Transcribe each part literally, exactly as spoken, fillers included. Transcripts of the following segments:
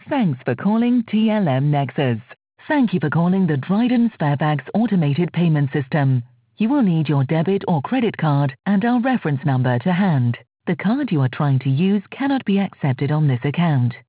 Thanks for calling T L M Nexus. Thank you for calling the Dryden Sparebags automated payment system. You will need your debit or credit card and our reference number to hand. The card you are trying to use cannot be accepted on this account.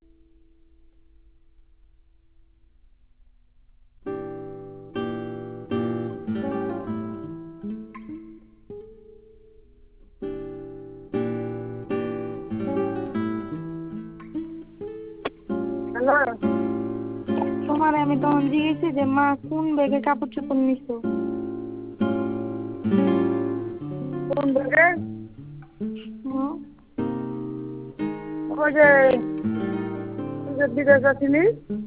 Hello, তোমার আমি তখন জিজ্ঞেসি যে মা কোন ব্যাগে কাপড় চোপড় নিছো? কোন ব্যাগে? হুম, ওই যে তুই যে বিদেশ আছিলি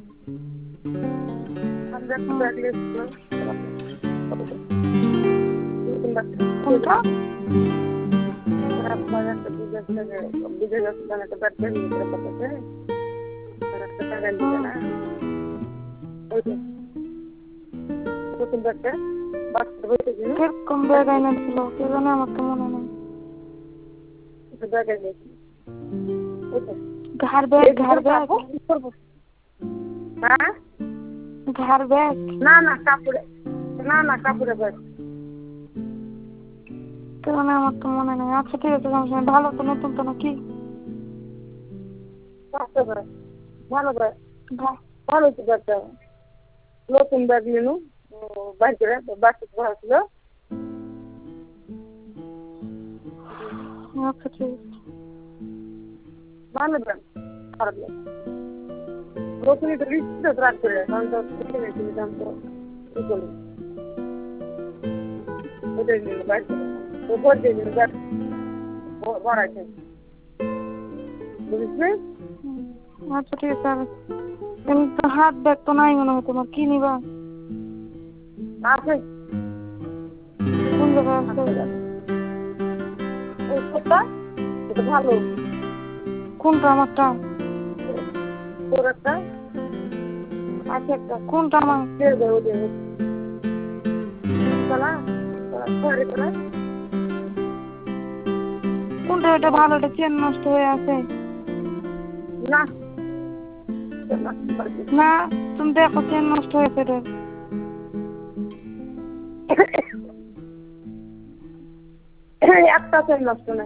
আমরা একটু ব্যাগ লিখছিল কোনটা? আপনার একটা বিদেশ থেকে বিদেশ আসছিলাম একটা ব্যাগ পেয়ে নিতে পারতেছে একটা টাকা দিবে না ওই যে নতুন ব্যাগটা বাচ্চা বসে দিন কিরকম ব্যাগ এনেছিল কে জানে, আমার তো মনে নেই। ব্যাগ এনেছি ঘাড় ব্যাগ, ঘাড় ব্যাগ, হ্যাঁ ঘাড় ব্যাগ। না না কাপড়ে না না কাপড়ে ব্যাগ কে জানে, আমার তো মনে নেই। আচ্ছা ঠিক আছে, সমস্যা নেই। ভালো তো, নতুন তো নাকি? বাচ্চা ব্যাগ ভালো ব্যাগ বাহ, ভালো তো ব্যাগটা নতুন ব্যাগ নিনু বাইর করে বাচ্চা পড়া ছিল। আচ্ছা ঠিক আছে। ভালো ব্যাগ খারাপ ব্যাগ নতুনই তো লিখতে রাখ করে কারণ তো শিখে নিয়েছি দাম তো ই করলো ওটাই নিল বাইর করে ও ভর দিয়ে নিল ব্যাগ ভরাইছে বুঝিস নি? আচ্ছা ঠিক আছে। আর এমনি তো হাত ব্যাগ তো নাই মনে হয় তোমার, কি নিবা? আছে কোন জায়গায় আছে? ওই ছোটটা এটা ভালো কোনটা? আমারটা? তোর একটা আছে একটা কোনটা আমার? ছেড়ে দেয় ওদের তোলা তোলা ছেড়ে তোলা কোনটা? ওটা ভালো, এটা চেন নষ্ট হয়ে আছে। না না, তুমি দেখো চেন নষ্ট হয়েছে এটা। একটা চেন নষ্ট নাই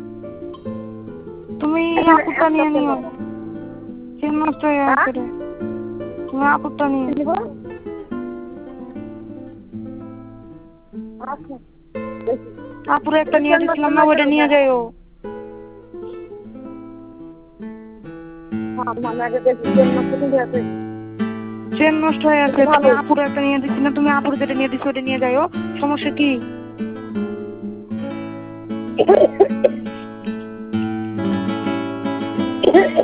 তুমি আপুরটা নিয়ে নিও, চেন নষ্ট হয়ে আছে এটা। তুমি আপুরটা নিয়ে নিব আপুরে একটা নিয়ে দিছিলাম না, ওইটা নিয়ে যাইও। চেন নষ্ট হয়ে আছে, তুমি আপুরে একটা নিয়ে দিচ্ছি না, তুমি আপুর যেটা নিয়ে দিচ্ছ ওটা নিয়ে যাইও। সমস্যা কি?